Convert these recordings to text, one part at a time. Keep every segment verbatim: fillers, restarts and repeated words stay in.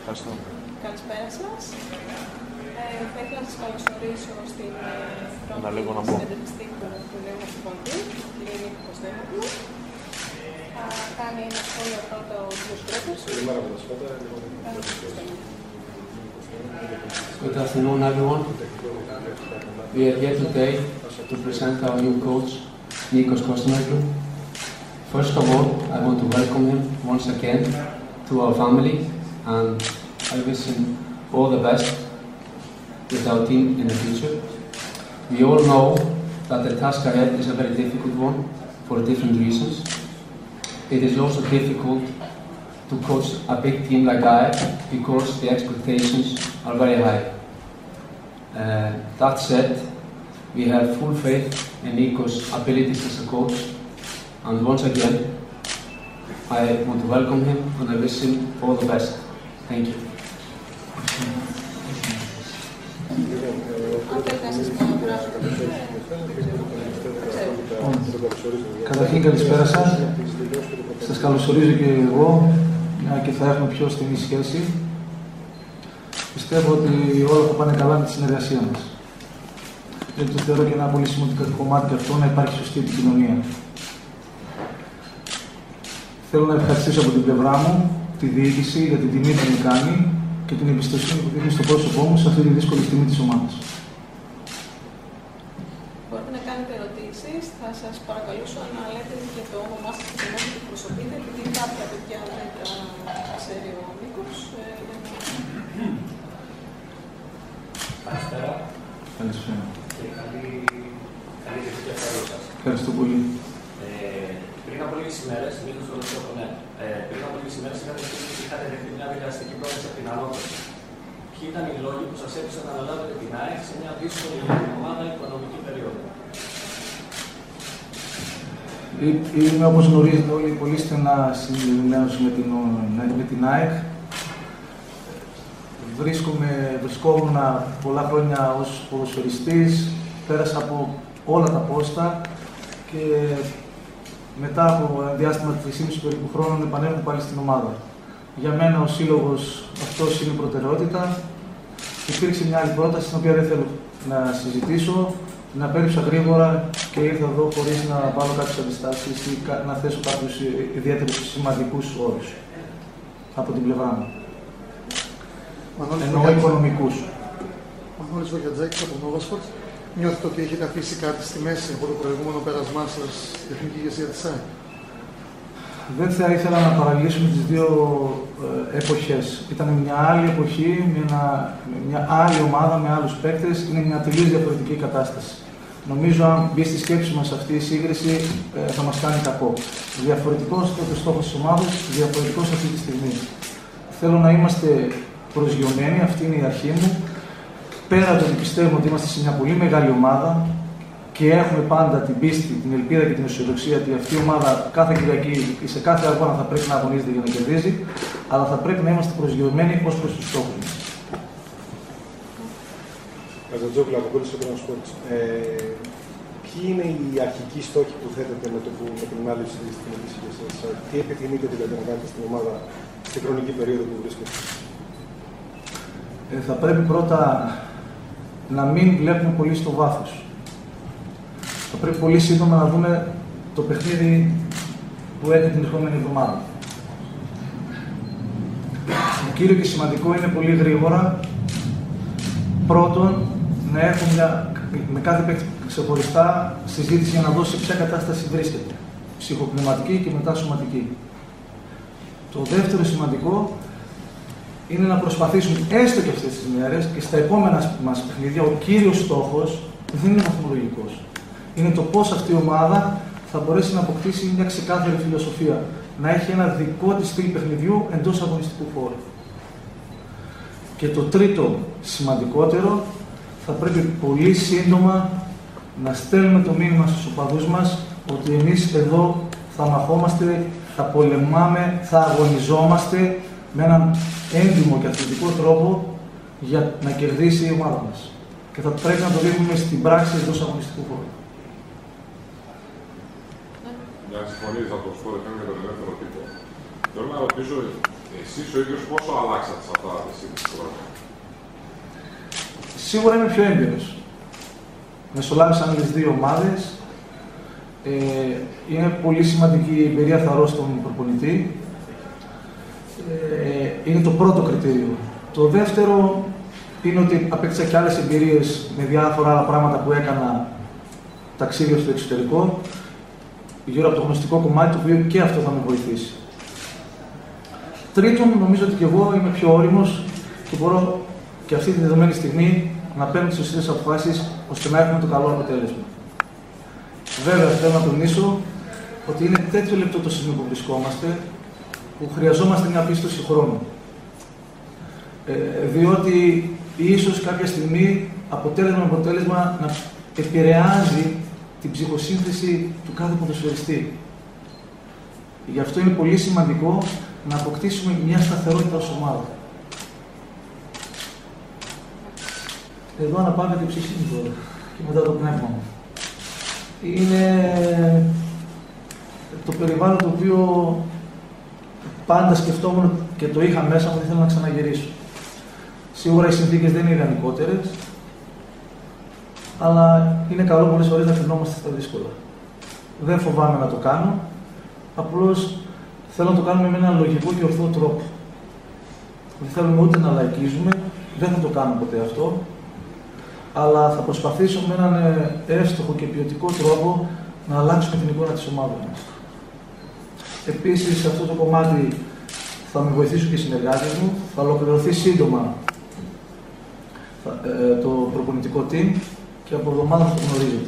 Ευχαριστώ. Καλησπέρα σας. Ε, θα ήθελα να σας καλωσορίσω στην πρώτη συνέντευξη του νέου μας υπουργού, την κυρία Νίκη Κωνσταντίνογλου. Θα κάνει ένα σχόλιο πρώτα ο κ. Γκρέπερσον. Good afternoon, everyone. We are here today to present our new coach, Nikos Kostanoglou. First of all, I want to welcome him once again to our family, and I wish him all the best with our team in the future. We all know that the task ahead is a very difficult one for different reasons. It is also difficult to coach a big team like I because the expectations are very high. Uh, that said, we have full faith in Nikos' abilities as a coach, and once again, I want to welcome him and I wish him all the best. Thank you. Καταρχήν καλησπέρα σας. Σας καλωσορίζω και εγώ, μια και θα έχουμε πιο στενή σχέση. Πιστεύω ότι όλα θα πάνε καλά με τη συνεργασία μας. Γιατί το θεωρώ και ένα πολύ σημαντικό κομμάτι και αυτό, να υπάρχει σωστή επικοινωνία. Θέλω να ευχαριστήσω από την πλευρά μου τη διοίκηση για την τιμή που μου κάνει και την εμπιστοσύνη που δίνει στο πρόσωπό μου σε αυτή τη δύσκολη στιγμή της ομάδας. Μπορείτε να κάνετε ερωτήσεις. Θα σας παρακαλούσα να λέτε και το όνομά σας και το όνομά που προσωπείτε, επειδή κάποια παιδιά δεν τα ξέρει ο Νίκος. Καλησπέρα. Καλησπέρα. Και καλή επιτυχία σε όλους σας. Ευχαριστώ πολύ. Ε, πριν από λίγες ημέρες, Νίκος το ρωτήσω, ναι, ε, πριν από λίγες ημέρες είχατε, είχατε δεχτεί μια δικαστική πρόταση από την ανώτατη. Ποιοι ήταν οι λόγοι που σας έπεισαν να αναλάβετε την ΑΕΚ σε μια δύσκολη ομάδα οικονομική περίοδο? Είμαι, όπως γνωρίζετε όλοι, πολύ στενά συνδεδεμένος με την, με την ΑΕΚ. Βρίσκομαι, βρισκόμουν πολλά χρόνια ως ποδοσφαιριστής, πέρασα από όλα τα πόστα και μετά από ένα διάστημα τρισήμισι περίπου χρόνων επανέρχομαι πάλι στην ομάδα. Για μένα ο σύλλογος αυτός είναι προτεραιότητα. Υπήρξε μια άλλη πρόταση, την οποία δεν θέλω να συζητήσω. Να πέριψα γρήγορα και ήρθα εδώ χωρίς να βάλω κάποιες αντιστάσεις ή να θέσω κάποιους ιδιαίτερους σημαντικούς όρους από την πλευρά μου. Εννοώ οικονομικούς. Μανώλης Βογιατζάκης από Νόβασπορτ. Νιώθετε ότι έχετε αφήσει κάτι στη μέση από το προηγούμενο πέρασμά σας στην τεχνική ηγεσία της ΑΕΚ? Δεν θα ήθελα να παραλύσουμε τις δύο ε, εποχές. Ήταν μια άλλη εποχή, μια, μια άλλη ομάδα με άλλους παίκτες. Είναι μια τελείως διαφορετική κατάσταση. Νομίζω, αν μπει στη σκέψη μας αυτή η σύγκριση, ε, θα μας κάνει κακό. Διαφορετικός τότε στόχος της ομάδας, διαφορετικός αυτή τη στιγμή. Θέλω να είμαστε προσγειωμένοι, αυτή είναι η αρχή μου. Πέρα από το ότι πιστεύουμε ότι είμαστε σε μια πολύ μεγάλη ομάδα και έχουμε πάντα την πίστη, την ελπίδα και την αισιοδοξία ότι αυτή η ομάδα κάθε Κυριακή ή σε κάθε αγώνα θα πρέπει να αγωνίζεται για να κερδίζει, αλλά θα πρέπει να είμαστε προσγειωμένοι ως προς τους στόχους μας. Καζαντζόγλου, από Κόλλης Σόκρανος Σπορτς. Ποιοι είναι οι αρχικοί στόχοι που θέτετε με, το που, με την ανάλυση της τεχνικής ηγεσίας? Τι επιθυμείτε δηλαδή να κάνετε στην ομάδα στην χρονική περίοδο που βρίσκεται? Ε, θα πρέπει πρώτα να μην βλέπουμε πολύ στο βάθος. Θα πρέπει πολύ σύντομα να δούμε το παιχνίδι που έχει την ερχόμενη εβδομάδα. Το κύριο και σημαντικό είναι πολύ γρήγορα, πρώτον, να έχουμε μια, με κάθε παίκτη ξεχωριστά συζήτηση για να δώσει σε ποια κατάσταση βρίσκεται. Ψυχοπνευματική και μετά σωματική. Το δεύτερο σημαντικό είναι να προσπαθήσουμε έστω και αυτές τις μέρες και στα επόμενα μας παιχνίδια, ο κύριος στόχος δεν είναι βαθμολογικός. Είναι το πώς αυτή η ομάδα θα μπορέσει να αποκτήσει μια ξεκάθαρη φιλοσοφία. Να έχει ένα δικό της στυλ παιχνιδιού εντός αγωνιστικού χώρου. Και το τρίτο σημαντικότερο, θα πρέπει πολύ σύντομα να στέλνουμε το μήνυμα στους οπαδούς μας ότι εμείς εδώ θα μαχόμαστε, θα πολεμάμε, θα αγωνιζόμαστε με έναν έντιμο και αθλητικό τρόπο για να κερδίσει η ομάδα μας. Και θα πρέπει να το δείχνουμε στην πράξη εντός αγωνιστικού χώρου. Μια συμφωνία από το σπορ για τον ελεύθερο τύπο. Θέλω να ρωτήσω Εσείς ο ίδιος πόσο αλλάξατε σε αυτά τα σύντηση χρόνια? Σίγουρα είμαι πιο έμπειρος. Μεσολάβησαν άλλες δύο ομάδες. Ε, είναι πολύ σημαντική η εμπειρία θαρρός στον προπονητή. Ε, είναι το πρώτο κριτήριο. Το δεύτερο είναι ότι απέκτησα και άλλες εμπειρίες με διάφορα άλλα πράγματα που έκανα ταξίδια στο εξωτερικό, γύρω από το γνωστικό κομμάτι, το οποίο και αυτό θα με βοηθήσει. Τρίτον, νομίζω ότι και εγώ είμαι πιο όριμος και μπορώ και αυτή τη δεδομένη στιγμή να παίρνω τις σωστές αποφάσεις ώστε να έχουμε το καλό αποτέλεσμα. Βέβαια, θέλω να τονίσω ότι είναι τέτοιο λεπτό το σημείο που βρισκόμαστε που χρειαζόμαστε μια πίστοση χρόνου. Ε, διότι ίσως κάποια στιγμή αποτέλεσμα με αποτέλεσμα να επηρεάζει την ψυχοσύνθεση του κάθε ποδοσφαιριστή. Γι' αυτό είναι πολύ σημαντικό να αποκτήσουμε μια σταθερότητα ως ομάδα. Εδώ αναπαύεται η ψυχή μου τώρα και μετά το πνεύμα μου. Είναι το περιβάλλον το οποίο πάντα σκεφτόμουν και το είχα μέσα μου, δεν θέλω να ξαναγυρίσω. Σίγουρα οι συνθήκες δεν είναι ιδανικότερες, αλλά είναι καλό πολλές φορές να κρινόμαστε στα δύσκολα. Δεν φοβάμαι να το κάνω, απλώς θέλω να το κάνουμε με έναν λογικό και ορθό τρόπο. Δεν θέλουμε ούτε να λαϊκίζουμε, δεν θα το κάνω ποτέ αυτό, αλλά θα προσπαθήσω με έναν εύστοχο και ποιοτικό τρόπο να αλλάξουμε την εικόνα της ομάδας μας. Επίσης, σε αυτό το κομμάτι θα με βοηθήσουν και οι συνεργάτες μου. Θα ολοκληρωθεί σύντομα ε, το προπονητικό team και από εβδομάδα θα το γνωρίζετε.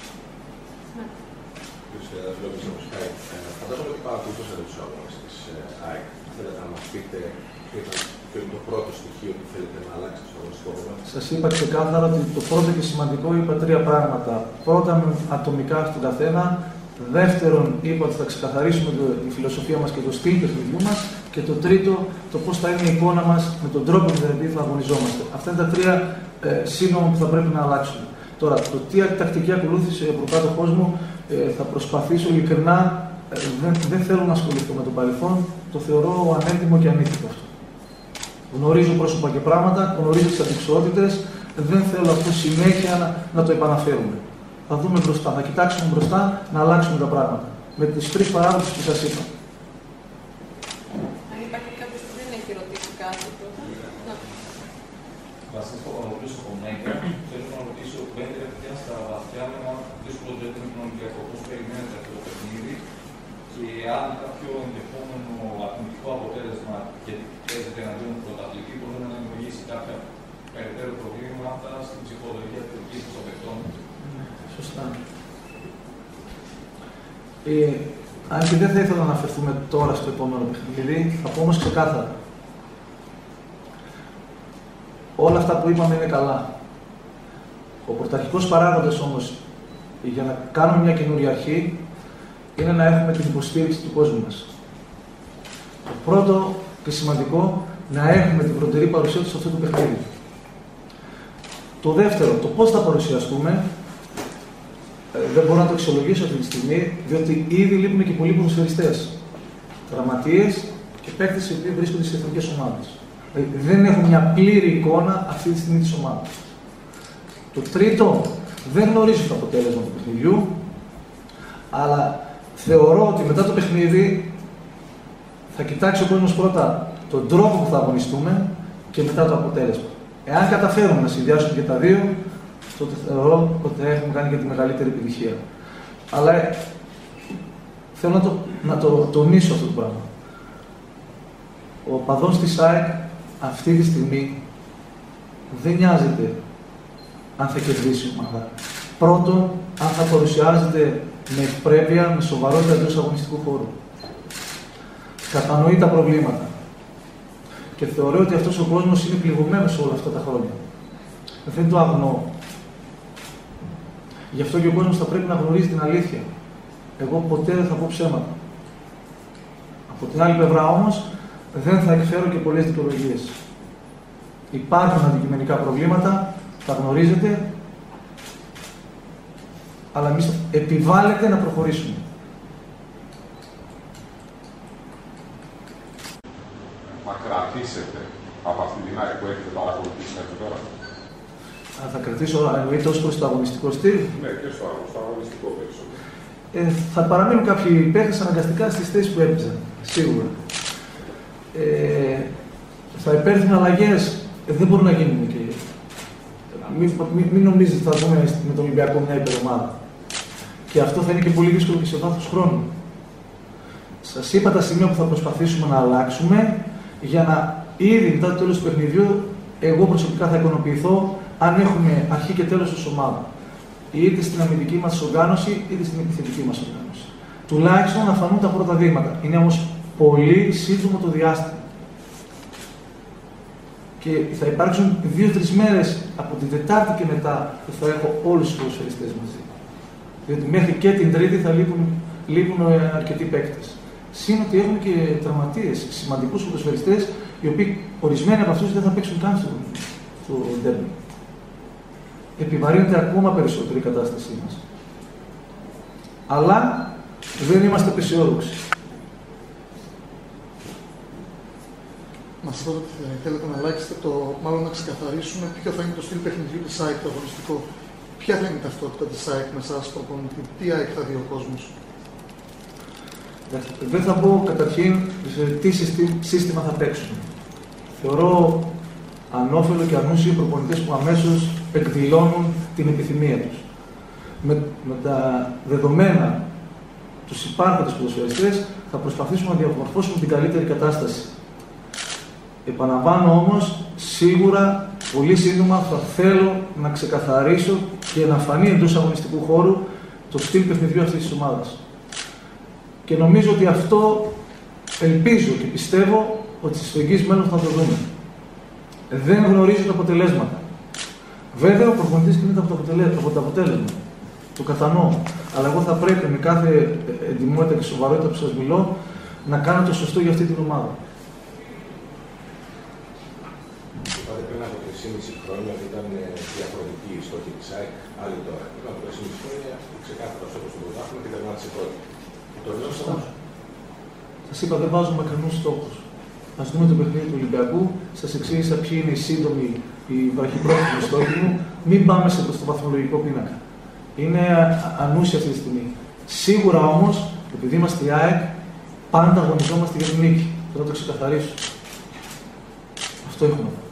Φαντάζομαι ότι παρακολουθούσατε τους αγώνες της ΑΕΚ. Θέλετε να μας πείτε ποιο είναι το πρώτο στοιχείο που θέλετε να αλλάξετε στο αγωνιστικό πρόγραμμα? Σας είπα ξεκάθαρα ότι το πρώτο και σημαντικό είπα τρία πράγματα. Πρώτα, ατομικά στον καθένα. Δεύτερον, είπα ότι θα ξεκαθαρίσουμε το, τη φιλοσοφία μας και το στυλ παιχνιδιού μας. Και το τρίτο, το πώς θα είναι η εικόνα μας με τον τρόπο με τον οποίο θα αγωνιζόμαστε. Αυτά είναι τα τρία ε, σύνομα που θα πρέπει να αλλάξουμε. Τώρα, το τι τακτική ακολούθησε ο προκάτοχός μου, ε, θα προσπαθήσω ειλικρινά. Ε, δεν, δεν θέλω να ασχοληθώ με το παρελθόν. Το θεωρώ ανέντιμο και ανήθικο αυτό. Γνωρίζω πρόσωπα και πράγματα, γνωρίζω τις αντικσότητες. Δεν θέλω αυτό συνέχεια να, να το επαναφέρουμε. Θα δούμε μπροστά, θα κοιτάξουμε μπροστά να αλλάξουμε τα πράγματα. Με τις τρεις παράδοσεις που σας είπα. Αν υπάρχει κάποιος που δεν έχει ρωτήσει κάτι, τότε. Βασίλη Παπαδοπούλου από Μέγκα, θέλω να ρωτήσω πέντε λεπτά στα βαθιά με ένα δύσκολο τρίτο με τον Ολυμπιακό. Πώς περιμένετε αυτό το παιχνίδι και αν κάποιο ενδεχόμενο αρνητικό αποτέλεσμα και παίζεται εναντίον του πρωταθλητή μπορεί να δημιουργήσει κάποια περαιτέρω προβλήματα στην ψυχολογία του κήπου των παιχτών? Σωστά. Ε, αν και δεν θα ήθελα να αναφερθούμε τώρα στο επόμενο παιχνίδι, θα πω όμως ξεκάθαρα. Όλα αυτά που είπαμε είναι καλά. Ο πρωταρχικός παράγοντας όμως για να κάνουμε μια καινούργια αρχή είναι να έχουμε την υποστήριξη του κόσμου μας. Το πρώτο και σημαντικό, να έχουμε την πρώτερη παρουσία του σε αυτό το παιχνίδι. Το δεύτερο, το πώς θα παρουσιαστούμε, δεν μπορώ να το αξιολογήσω αυτή τη στιγμή, διότι ήδη λείπουν και πολλοί ποδοσφαιριστές, τραυματίες και παίκτες οι οποίοι βρίσκονται στις εθνικές ομάδες. Δεν έχω μια πλήρη εικόνα αυτή τη στιγμή της ομάδας. Το τρίτο, δεν γνωρίζω το αποτέλεσμα του παιχνιδιού, αλλά θεωρώ ότι μετά το παιχνίδι θα κοιτάξει ο κόσμος πρώτα τον τρόπο που θα αγωνιστούμε και μετά το αποτέλεσμα. Εάν καταφέρουμε να συνδυάσουμε και τα δύο, τότε θεωρώ ότι θα έχουμε κάνει και τη μεγαλύτερη επιτυχία. Αλλά ε, θέλω να το, να το τονίσω αυτό το πράγμα. Ο παδός της ΑΕΚ αυτή τη στιγμή δεν νοιάζεται αν θα κερδίσει η ομάδα. Πρώτον, αν θα παρουσιάζεται με ευπρέπεια, με σοβαρότητα εντός αγωνιστικού χώρου. Κατανοεί τα προβλήματα. Και θεωρώ ότι αυτός ο κόσμος είναι πληγωμένος όλα αυτά τα χρόνια. Δεν το αγνοώ. Γι' αυτό και ο κόσμος θα πρέπει να γνωρίζει την αλήθεια. Εγώ ποτέ δεν θα πω ψέματα. Από την άλλη πλευρά όμως, δεν θα εκφέρω και πολλές δικαιολογίες. Υπάρχουν αντικειμενικά προβλήματα, τα γνωρίζετε, αλλά εμείς επιβάλλεται να προχωρήσουμε. κρατήσετε από αυτή την ΑΕΚ που έχετε παρακολουθήσει μέχρι τώρα? Θα κρατήσω εννοείται ως προς το αγωνιστικό στυλ. Ναι, και στο, στο αγωνιστικό περισσότερο. Ε, θα παραμείνουν κάποιοι παίκτες αναγκαστικά στις θέσεις που έπαιζαν, σίγουρα. Ε, θα υπέρθουν αλλαγές, ε, δεν μπορούν να γίνουν και. Μην, μην, μην νομίζετε ότι θα δούμε με τον Ολυμπιακό μια υπερομάδα. Και αυτό θα είναι και πολύ δύσκολο και σε βάθος χρόνου. Σας είπα τα σημεία που θα προσπαθήσουμε να αλλάξουμε για να ήδη μετά το τέλος του παιχνιδιού εγώ προσωπικά θα ικανοποιηθώ αν έχουμε αρχή και τέλος ως ομάδα. Είτε στην αμυντική μας οργάνωση είτε στην επιθετική μας οργάνωση. Τουλάχιστον να φανούν τα πρώτα βήματα. Είναι όμως πολύ σύντομο το διάστημα. Και θα υπάρξουν δύο-τρεις μέρες από την Τετάρτη και μετά που θα έχω όλους τους ποδοσφαιριστές μαζί. Διότι μέχρι και την Τρίτη θα λείπουν, λείπουν αρκετοί παίκτες. Συν ότι έχουμε και τραυματίες, σημαντικούς ποδοσφαιριστές, οι οποίοι ορισμένοι από αυτούς δεν θα παίξουν καν στο, στο ντέρμπι. Επιβαρύνεται ακόμα περισσότερο η κατάστασή μας. Αλλά δεν είμαστε απεσιόδοξοι. Μας είπατε ότι θέλετε να αλλάξετε το, μάλλον να ξεκαθαρίσουμε ποιο θα είναι το στυλ παιχνιδιού της ΑΕΚ, το αγωνιστικό. Ποια θα είναι η ταυτότητα της ΑΕΚ με εσάς προπονητή, τι ΑΕΚ θα δει ο κόσμος? Δεν θα πω καταρχήν σε τι σύστημα θα παίξουμε. Θεωρώ ανώφελο και αρνούσιο οι προπονητές που αμέσως εκδηλώνουν την επιθυμία τους. Με, με τα δεδομένα τους υπάρχοντες ποδοσφαιριστές θα προσπαθήσουμε να διαμορφώσουμε την καλύτερη κατάσταση. Επαναλαμβάνω όμως, σίγουρα, πολύ σύντομα θα θέλω να ξεκαθαρίσω και να φανεί εντός αγωνιστικού χώρου το στυλ παιχνιδιού αυτής της ομάδας. Και νομίζω ότι αυτό ελπίζω και πιστεύω ότι στο εγγύς μέλλον θα το δούμε. Δεν γνωρίζω τα αποτελέσματα. Βέβαια, ο προπονητής κινείται από το αποτέλεσμα. Το κατανοώ. Αλλά εγώ θα πρέπει με κάθε εντιμότητα και σοβαρότητα που σας μιλώ να κάνω το σωστό για αυτή την ομάδα. Είπατε πριν από τρία και μισό χρόνια ότι ήταν διαφορετική η στόχη της ΑΕΚ, άλλη τώρα. Πριν από τρία και μισό χρόνια ξεκάθαρα όπως το πρωτάθλημα και τερμάτισε πρώτη. Το γνώσαμε. Σας είπα, δεν βάζουμε μακρινούς στόχους. Ας δούμε το παιχνίδι του Ολυμπιακού. Σας εξήγησα ποιοι είναι οι σύντομοι, οι βραχυπρόθεσμοι στόχοι μου. Μην πάμε σε το βαθμολογικό πίνακα. Είναι ανούσια αυτή τη στιγμή. Σίγουρα όμως, επειδή είμαστε η ΑΕΚ, πάντα αγωνιζόμαστε για την νίκη. Θα το ξεκαθαρίσω. Αυτό έχουμε.